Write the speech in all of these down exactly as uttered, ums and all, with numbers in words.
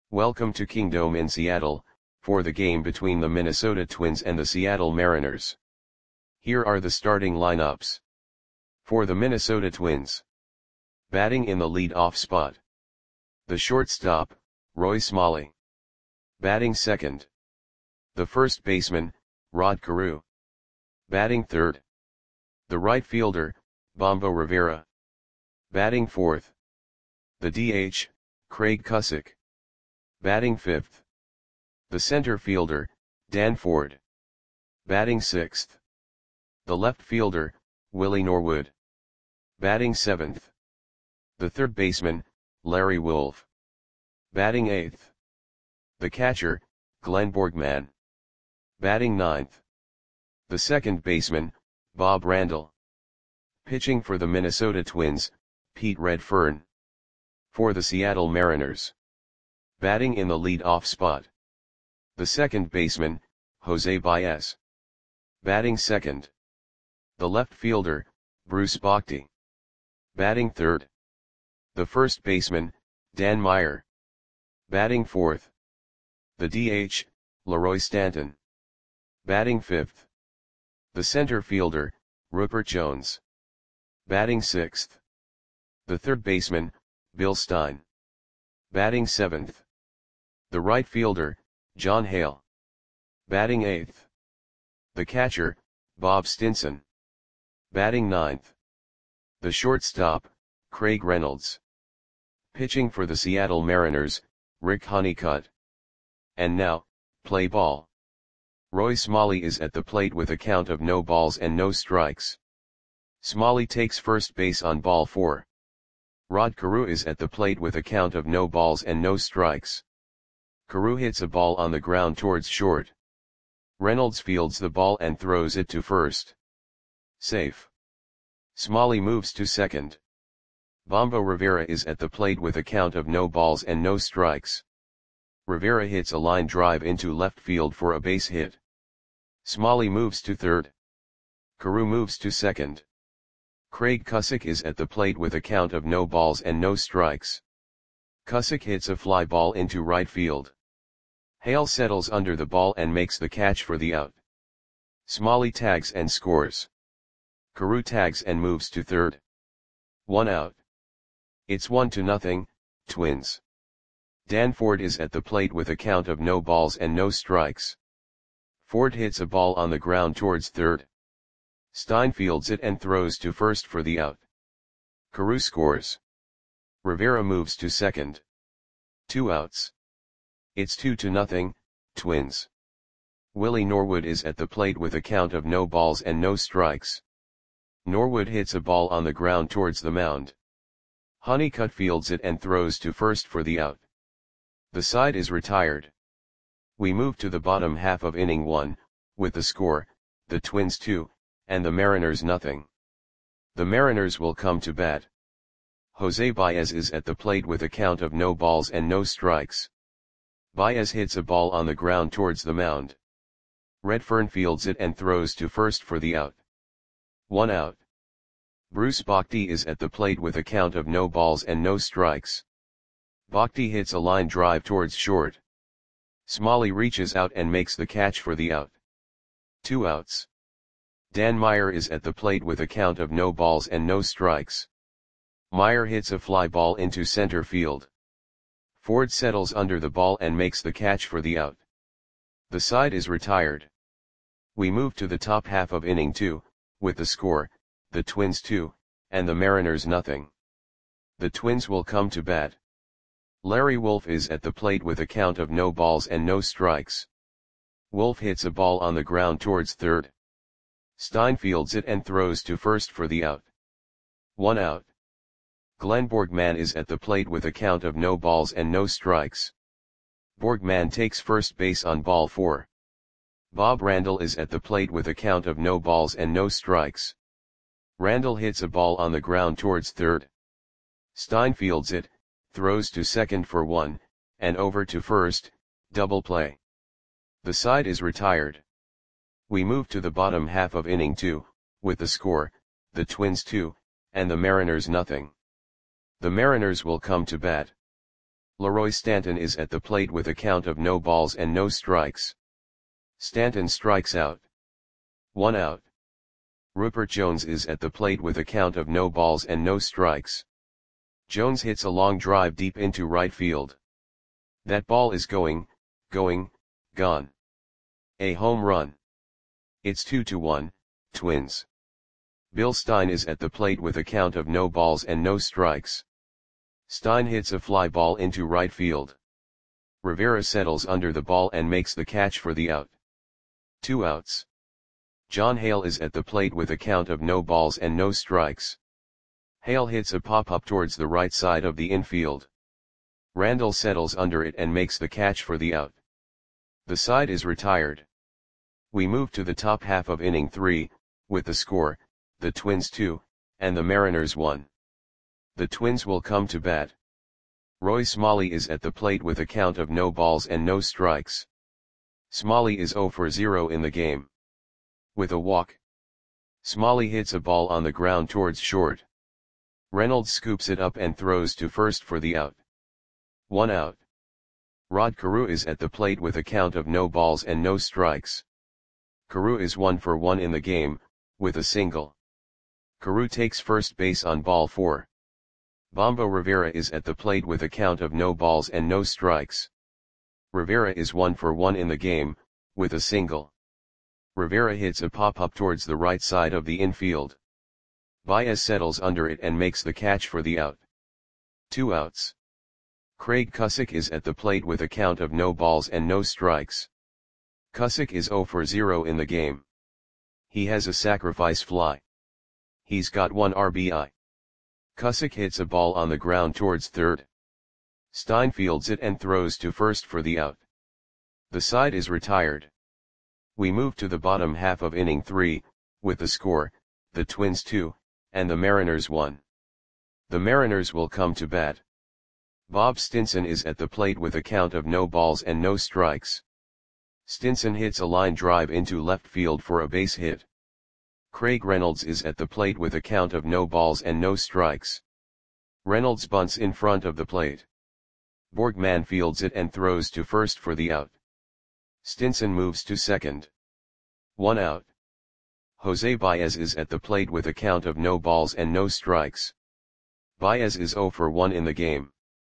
Welcome to Kingdome in Seattle, for the game between the Minnesota Twins and the Seattle Mariners. Here are the starting lineups. For the Minnesota Twins. Batting in the lead-off spot. The shortstop, Roy Smalley. Batting second. The first baseman, Rod Carew. Batting third. The right fielder, Bombo Rivera. Batting fourth. The D H, Craig Cusick. Batting fifth. The center fielder, Dan Ford. Batting sixth. The left fielder, Willie Norwood. Batting seventh. The third baseman, Larry Wolf. Batting eighth. The catcher, Glenn Borgman. Batting ninth. The second baseman, Bob Randall. Pitching for the Minnesota Twins, Pete Redfern. For the Seattle Mariners. Batting in the lead-off spot. The second baseman, Jose Baez. Batting second. The left fielder, Bruce Bochy. Batting third. The first baseman, Dan Meyer. Batting fourth. The D H, Leroy Stanton. Batting fifth. The center fielder, Rupert Jones. Batting sixth. The third baseman, Bill Stein. Batting seventh. The right fielder, John Hale. Batting eighth. The catcher, Bob Stinson. Batting ninth. The shortstop, Craig Reynolds. Pitching for the Seattle Mariners, Rick Honeycutt. And now, play ball. Roy Smalley is at the plate with a count of no balls and no strikes. Smalley takes first base on ball four. Rod Carew is at the plate with a count of no balls and no strikes. Carew hits a ball on the ground towards short. Reynolds fields the ball and throws it to first. Safe. Smalley moves to second. Bombo Rivera is at the plate with a count of no balls and no strikes. Rivera hits a line drive into left field for a base hit. Smalley moves to third. Carew moves to second. Craig Cusick is at the plate with a count of no balls and no strikes. Cusick hits a fly ball into right field. Hale settles under the ball and makes the catch for the out. Smalley tags and scores. Carew tags and moves to third. One out. It's one to nothing, Twins. Dan Ford is at the plate with a count of no balls and no strikes. Ford hits a ball on the ground towards third. Stein fields it and throws to first for the out. Carew scores. Rivera moves to second. Two outs. It's two to nothing, Twins. Willie Norwood is at the plate with a count of no balls and no strikes. Norwood hits a ball on the ground towards the mound. Honeycutt fields it and throws to first for the out. The side is retired. We move to the bottom half of inning one, with the score, the Twins two, and the Mariners nothing. The Mariners will come to bat. Jose Baez is at the plate with a count of no balls and no strikes. Baez hits a ball on the ground towards the mound. Redfern fields it and throws to first for the out. One out. Bruce Bochy is at the plate with a count of no balls and no strikes. Bochy hits a line drive towards short. Smalley reaches out and makes the catch for the out. Two outs. Dan Meyer is at the plate with a count of no balls and no strikes. Meyer hits a fly ball into center field. Ford settles under the ball and makes the catch for the out. The side is retired. We move to the top half of inning two, with the score, the Twins two, and the Mariners nothing. The Twins will come to bat. Larry Wolf is at the plate with a count of no balls and no strikes. Wolf hits a ball on the ground towards third. Stein fields it and throws to first for the out. One out. Glenn Borgman is at the plate with a count of no balls and no strikes. Borgman takes first base on ball four. Bob Randall is at the plate with a count of no balls and no strikes. Randall hits a ball on the ground towards third. Stein fields it, throws to second for one, and over to first, double play. The side is retired. We move to the bottom half of inning two, with the score, the Twins two, and the Mariners nothing. The Mariners will come to bat. Leroy Stanton is at the plate with a count of no balls and no strikes. Stanton strikes out. One out. Rupert Jones is at the plate with a count of no balls and no strikes. Jones hits a long drive deep into right field. That ball is going, going, gone. A home run. It's two to one, Twins. Bill Stein is at the plate with a count of no balls and no strikes. Stein hits a fly ball into right field. Rivera settles under the ball and makes the catch for the out. Two outs. John Hale is at the plate with a count of no balls and no strikes. Hale hits a pop-up towards the right side of the infield. Randall settles under it and makes the catch for the out. The side is retired. We move to the top half of inning three, with the score, the Twins two, and the Mariners one. The Twins will come to bat. Roy Smalley is at the plate with a count of no balls and no strikes. Smalley is zero for zero in the game. With a walk. Smalley hits a ball on the ground towards short. Reynolds scoops it up and throws to first for the out. One out. Rod Carew is at the plate with a count of no balls and no strikes. Carew is one for one in the game, with a single. Carew takes first base on ball four. Bombo Rivera is at the plate with a count of no balls and no strikes. Rivera is one for one in the game, with a single. Rivera hits a pop-up towards the right side of the infield. Baez settles under it and makes the catch for the out. Two outs. Craig Cusick is at the plate with a count of no balls and no strikes. Cusick is zero for zero in the game. He has a sacrifice fly. He's got one R B I. Cusick hits a ball on the ground towards third. Stein fields it and throws to first for the out. The side is retired. We move to the bottom half of inning three, with the score, the Twins two, and the Mariners one. The Mariners will come to bat. Bob Stinson is at the plate with a count of no balls and no strikes. Stinson hits a line drive into left field for a base hit. Craig Reynolds is at the plate with a count of no balls and no strikes. Reynolds bunts in front of the plate. Borgman fields it and throws to first for the out. Stinson moves to second. One out. Jose Baez is at the plate with a count of no balls and no strikes. Baez is zero for one in the game.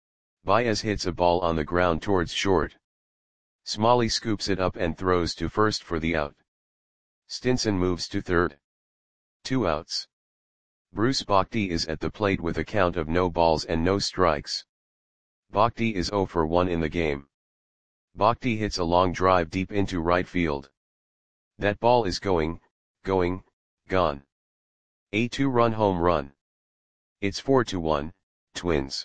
Baez hits a ball on the ground towards short. Smalley scoops it up and throws to first for the out. Stinson moves to third. Two outs. Bruce Bochy is at the plate with a count of no balls and no strikes. Bochy is zero for one in the game. Bochy hits a long drive deep into right field. That ball is going, going, gone. A two-run home run. It's four to one, Twins.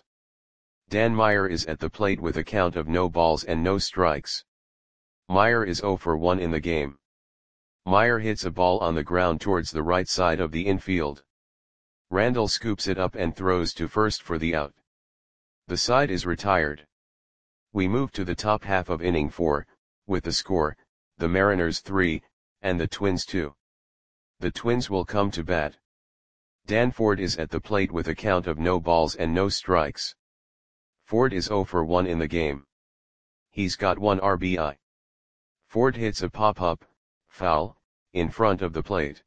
Dan Meyer is at the plate with a count of no balls and no strikes. Meyer is zero for one in the game. Meyer hits a ball on the ground towards the right side of the infield. Randall scoops it up and throws to first for the out. The side is retired. We move to the top half of inning four, with the score, the Mariners three, and the Twins two. The Twins will come to bat. Dan Ford is at the plate with a count of no balls and no strikes. Ford is zero for one in the game. He's got one R B I. Ford hits a pop-up, foul, in front of the plate.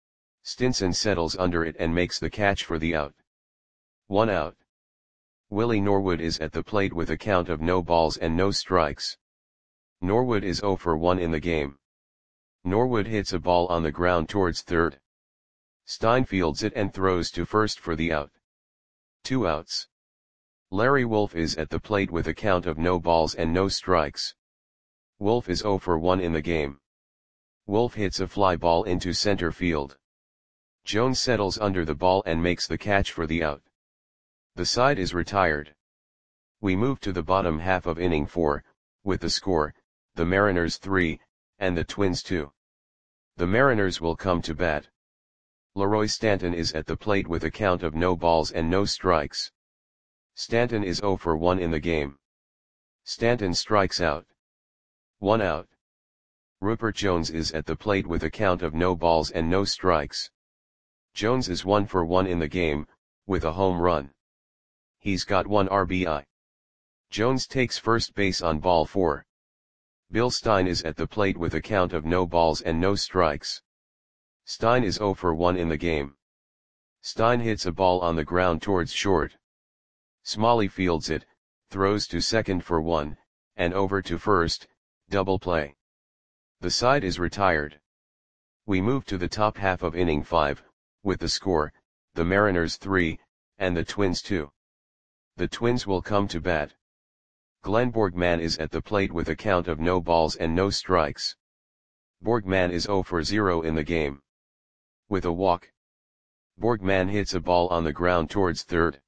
Stinson settles under it and makes the catch for the out. One out. Willie Norwood is at the plate with a count of no balls and no strikes. Norwood is zero for one in the game. Norwood hits a ball on the ground towards third. Stein fields it and throws to first for the out. Two outs. Larry Wolf is at the plate with a count of no balls and no strikes. Wolf is zero for one in the game. Wolf hits a fly ball into center field. Jones settles under the ball and makes the catch for the out. The side is retired. We move to the bottom half of inning four, with the score, the Mariners three, and the Twins two. The Mariners will come to bat. Leroy Stanton is at the plate with a count of no balls and no strikes. Stanton is zero for one in the game. Stanton strikes out. One out. Rupert Jones is at the plate with a count of no balls and no strikes. Jones is one for one in the game, with a home run. He's got one R B I. Jones takes first base on ball four. Bill Stein is at the plate with a count of no balls and no strikes. Stein is zero for one in the game. Stein hits a ball on the ground towards short. Smalley fields it, throws to second for one, and over to first, double play. The side is retired. We move to the top half of inning five, with the score, the Mariners three, and the Twins two. The Twins will come to bat. Glenn Borgman is at the plate with a count of no balls and no strikes. Borgman is zero for zero in the game. With a walk, Borgman hits a ball on the ground towards third.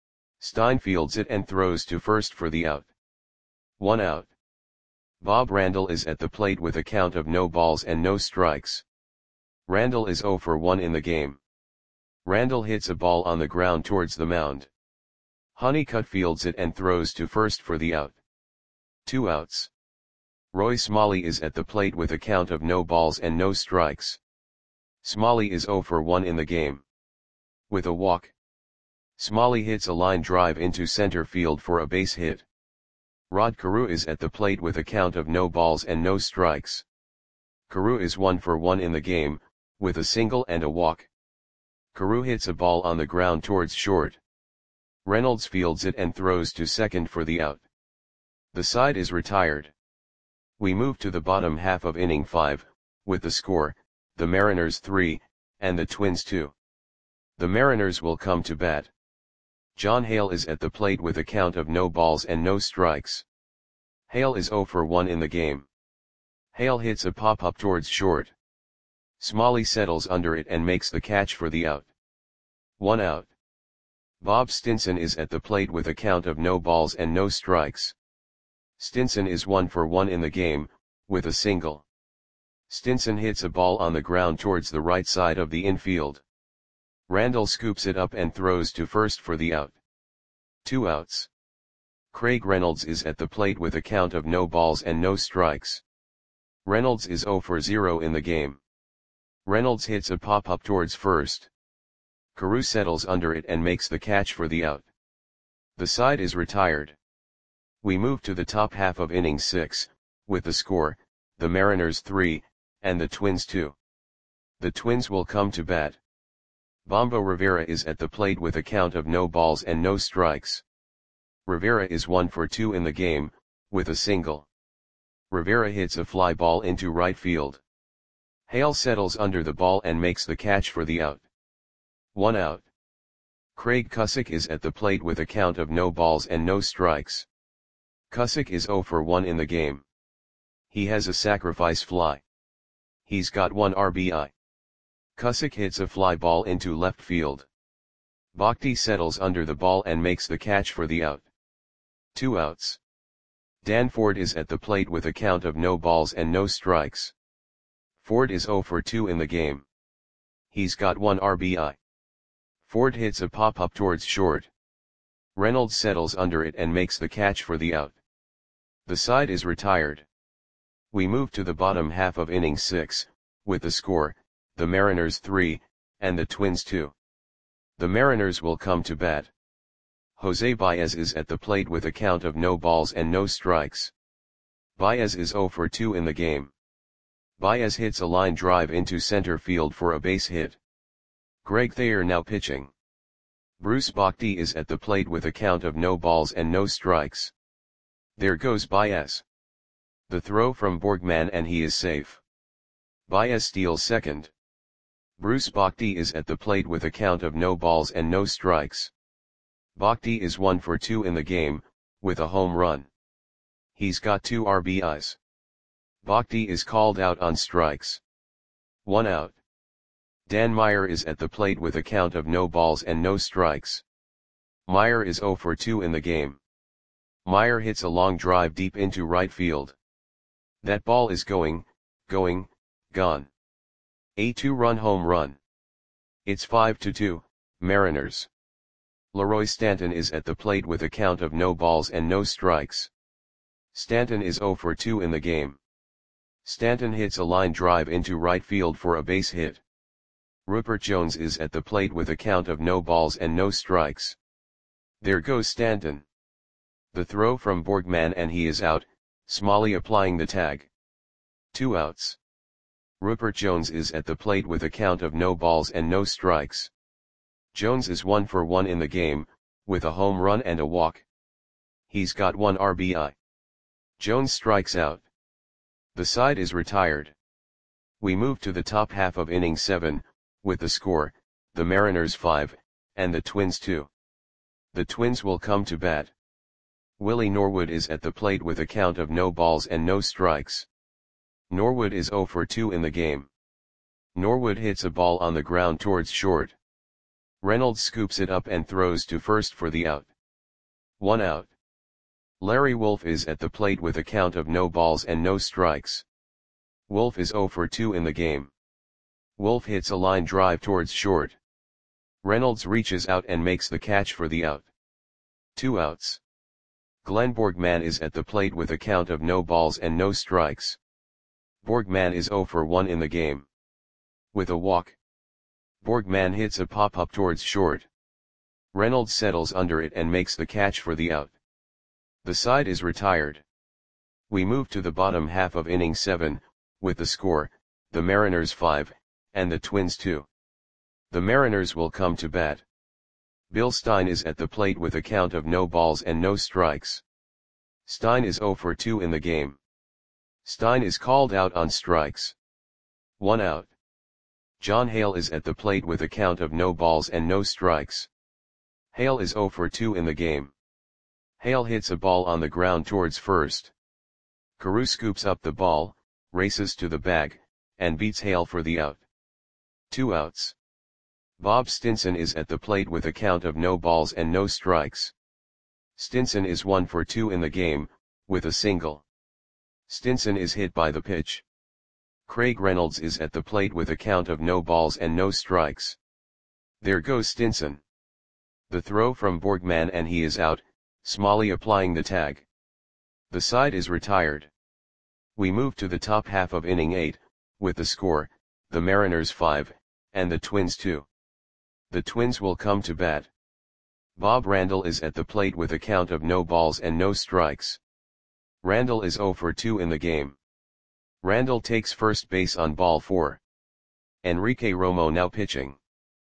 Stein fields it and throws to first for the out. One out. Bob Randall is at the plate with a count of no balls and no strikes. Randall is zero for one in the game. Randall hits a ball on the ground towards the mound. Honeycutt fields it and throws to first for the out. Two outs. Roy Smalley is at the plate with a count of no balls and no strikes. Smalley is zero for one in the game. With a walk, Smalley hits a line drive into center field for a base hit. Rod Carew is at the plate with a count of no balls and no strikes. Carew is one for one in the game, with a single and a walk. Carew hits a ball on the ground towards short. Reynolds fields it and throws to second for the out. The side is retired. We move to the bottom half of inning five, with the score, the Mariners three, and the Twins two. The Mariners will come to bat. John Hale is at the plate with a count of no balls and no strikes. Hale is zero for one in the game. Hale hits a pop-up towards short. Smalley settles under it and makes the catch for the out. One out. Bob Stinson is at the plate with a count of no balls and no strikes. Stinson is one for one in the game, with a single. Stinson hits a ball on the ground towards the right side of the infield. Randall scoops it up and throws to first for the out. Two outs. Craig Reynolds is at the plate with a count of no balls and no strikes. Reynolds is zero for zero in the game. Reynolds hits a pop-up towards first. Carew settles under it and makes the catch for the out. The side is retired. We move to the top half of inning six, with the score, the Mariners three, and the Twins two. The Twins will come to bat. Bombo Rivera is at the plate with a count of no balls and no strikes. Rivera is one for two in the game, with a single. Rivera hits a fly ball into right field. Hale settles under the ball and makes the catch for the out. One out. Craig Cusick is at the plate with a count of no balls and no strikes. Cusick is zero for one in the game. He has a sacrifice fly. He's got one R B I. Cusick hits a fly ball into left field. Bhakti settles under the ball and makes the catch for the out. Two outs. Dan Ford is at the plate with a count of no balls and no strikes. Ford is zero for two in the game. He's got one R B I. Ford hits a pop-up towards short. Reynolds settles under it and makes the catch for the out. The side is retired. We move to the bottom half of inning six, with the score, the Mariners three, and the Twins two. The Mariners will come to bat. Jose Baez is at the plate with a count of no balls and no strikes. Baez is zero for two in the game. Baez hits a line drive into center field for a base hit. Greg Thayer now pitching. Bruce Bhakti is at the plate with a count of no balls and no strikes. There goes Baez. The throw from Borgman and he is safe. Baez steals second. Bruce Bhakti is at the plate with a count of no balls and no strikes. Bhakti is one for two in the game, with a home run. He's got two R B Is. Bhakti is called out on strikes. One out. Dan Meyer is at the plate with a count of no balls and no strikes. Meyer is zero for two in the game. Meyer hits a long drive deep into right field. That ball is going, going, gone. A two-run home run. It's five to two, Mariners. Leroy Stanton is at the plate with a count of no balls and no strikes. Stanton is zero for two in the game. Stanton hits a line drive into right field for a base hit. Rupert Jones is at the plate with a count of no balls and no strikes. There goes Stanton. The throw from Borgman and he is out, Smalley applying the tag. Two outs. Rupert Jones is at the plate with a count of no balls and no strikes. Jones is one for one in the game, with a home run and a walk. He's got one R B I. Jones strikes out. The side is retired. We move to the top half of inning seven, with the score, the Mariners five, and the Twins two. The Twins will come to bat. Willie Norwood is at the plate with a count of no balls and no strikes. Norwood is oh for two in the game. Norwood hits a ball on the ground towards short. Reynolds scoops it up and throws to first for the out. One out. Larry Wolf is at the plate with a count of no balls and no strikes. Wolf is oh for two in the game. Wolf hits a line drive towards short. Reynolds reaches out and makes the catch for the out. Two outs. Glenn Borgman is at the plate with a count of no balls and no strikes. Borgman is oh for one in the game. With a walk. Borgman hits a pop-up towards short. Reynolds settles under it and makes the catch for the out. The side is retired. We move to the bottom half of inning seven, with the score, the Mariners five, and the Twins two. The Mariners will come to bat. Bill Stein is at the plate with a count of no balls and no strikes. Stein is oh for two in the game. Stein is called out on strikes. One out. John Hale is at the plate with a count of no balls and no strikes. Hale is oh for two in the game. Hale hits a ball on the ground towards first. Carew scoops up the ball, races to the bag, and beats Hale for the out. Two outs. Bob Stinson is at the plate with a count of no balls and no strikes. Stinson is one for two in the game, with a single. Stinson is hit by the pitch. Craig Reynolds is at the plate with a count of no balls and no strikes. There goes Stinson. The throw from Borgman and he is out, Smalley applying the tag. The side is retired. We move to the top half of inning eight, with the score, the Mariners five, and the Twins two. The Twins will come to bat. Bob Randall is at the plate with a count of no balls and no strikes. Randall is oh for two in the game. Randall takes first base on ball four. Enrique Romo now pitching.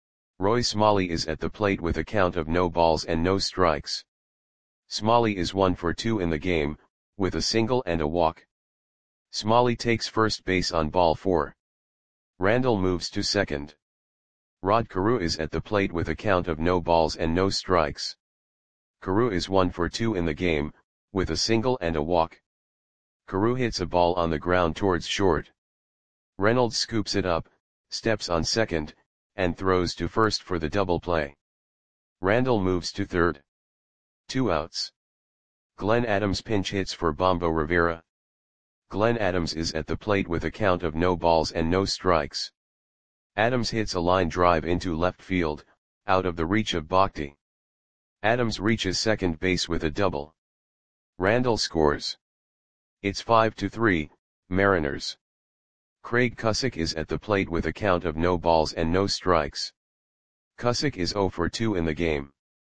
Roy Smalley is at the plate with a count of no balls and no strikes. Smalley is one for two in the game, with a single and a walk. Smalley takes first base on ball four. Randall moves to second. Rod Carew is at the plate with a count of no balls and no strikes. Carew is one for two in the game, with a single and a walk. Carew hits a ball on the ground towards short. Reynolds scoops it up, steps on second, and throws to first for the double play. Randall moves to third. Two outs. Glenn Adams pinch hits for Bombo Rivera. Glenn Adams is at the plate with a count of no balls and no strikes. Adams hits a line drive into left field, out of the reach of Bhakti. Adams reaches second base with a double. Randall scores. It's five to three, Mariners. Craig Cusick is at the plate with a count of no balls and no strikes. Cusick is oh for two in the game.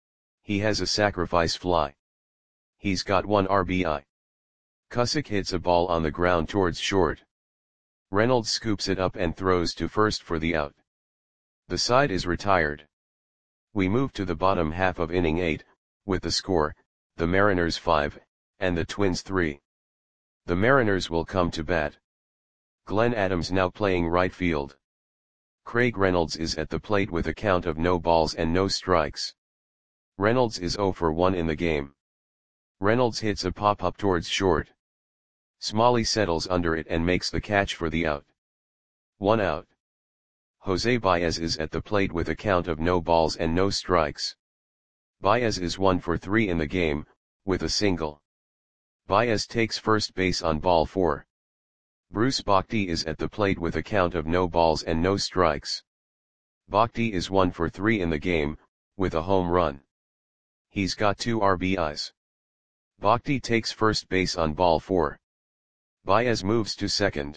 He has a sacrifice fly. He's got one R B I. Cusick hits a ball on the ground towards short. Reynolds scoops it up and throws to first for the out. The side is retired. We move to the bottom half of inning eight, with the score, the Mariners five, and the Twins three. The Mariners will come to bat. Glenn Adams now playing right field. Craig Reynolds is at the plate with a count of no balls and no strikes. Reynolds is oh for one in the game. Reynolds hits a pop-up towards short. Smalley settles under it and makes the catch for the out. One out. Jose Baez is at the plate with a count of no balls and no strikes. Baez is one for three in the game, with a single. Baez takes first base on ball four. Bruce Bhakti is at the plate with a count of no balls and no strikes. Bhakti is one for three in the game, with a home run. He's got two R B Is. Bhakti takes first base on ball four. Baez moves to second.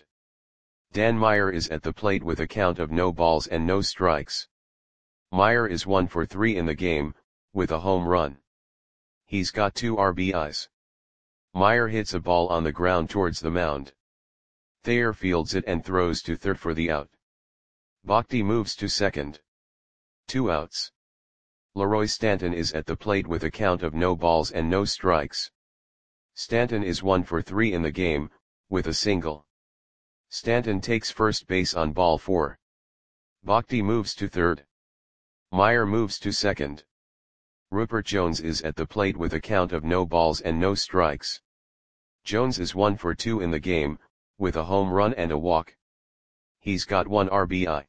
Dan Meyer is at the plate with a count of no balls and no strikes. Meyer is one for three in the game, with a home run. He's got two R B Is. Meyer hits a ball on the ground towards the mound. Thayer fields it and throws to third for the out. Bhakti moves to second. Two outs. Leroy Stanton is at the plate with a count of no balls and no strikes. Stanton is one for three in the game, with a single. Stanton takes first base on ball four. Bhakti moves to third. Meyer moves to second. Rupert Jones is at the plate with a count of no balls and no strikes. Jones is one for two in the game, with a home run and a walk. He's got one R B I.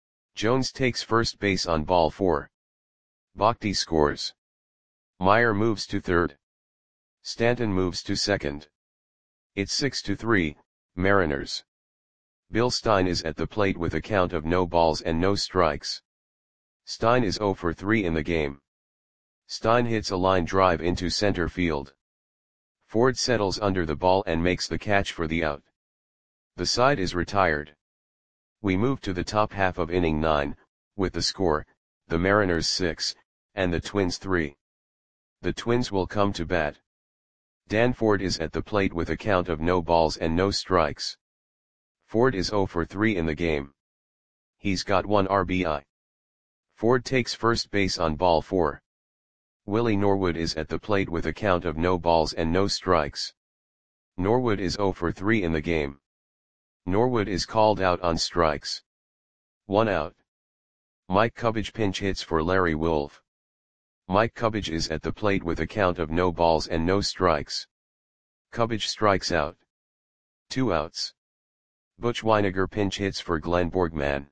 Jones takes first base on ball four. Bhakti scores. Meyer moves to third. Stanton moves to second. It's six to three, Mariners. Bill Stein is at the plate with a count of no balls and no strikes. Stein is zero for three in the game. Stein hits a line drive into center field. Ford settles under the ball and makes the catch for the out. The side is retired. We move to the top half of inning nine, with the score, the Mariners six, and the Twins three. The Twins will come to bat. Dan Ford is at the plate with a count of no balls and no strikes. Ford is zero for three in the game. He's got one R B I. Ford takes first base on ball four. Willie Norwood is at the plate with a count of no balls and no strikes. Norwood is zero for three in the game. Norwood is called out on strikes. One out. Mike Cubbage pinch hits for Larry Wolf. Mike Cubbage is at the plate with a count of no balls and no strikes. Cubbage strikes out. Two outs. Butch Weiniger pinch hits for Glenn Borgman.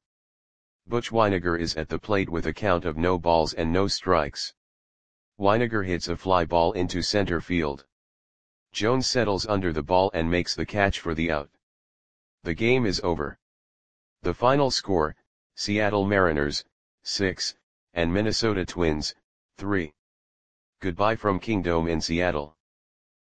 Butch Weiniger is at the plate with a count of no balls and no strikes. Weiniger hits a fly ball into center field. Jones settles under the ball and makes the catch for the out. The game is over. The final score, Seattle Mariners, six, and Minnesota Twins, three. Goodbye from Kingdome in Seattle.